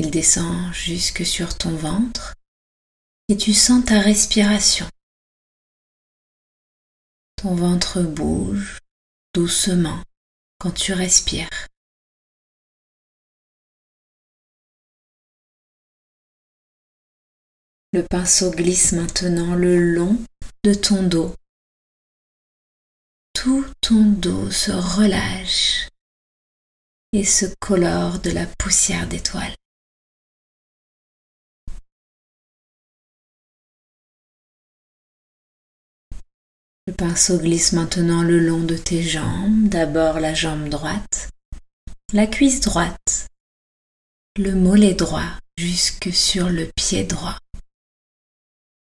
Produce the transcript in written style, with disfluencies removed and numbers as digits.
Il descend jusque sur ton ventre et tu sens ta respiration. Ton ventre bouge doucement quand tu respires. Le pinceau glisse maintenant le long de ton dos. Tout ton dos se relâche et se colore de la poussière d'étoiles. Le pinceau glisse maintenant le long de tes jambes, d'abord la jambe droite, la cuisse droite, le mollet droit jusque sur le pied droit.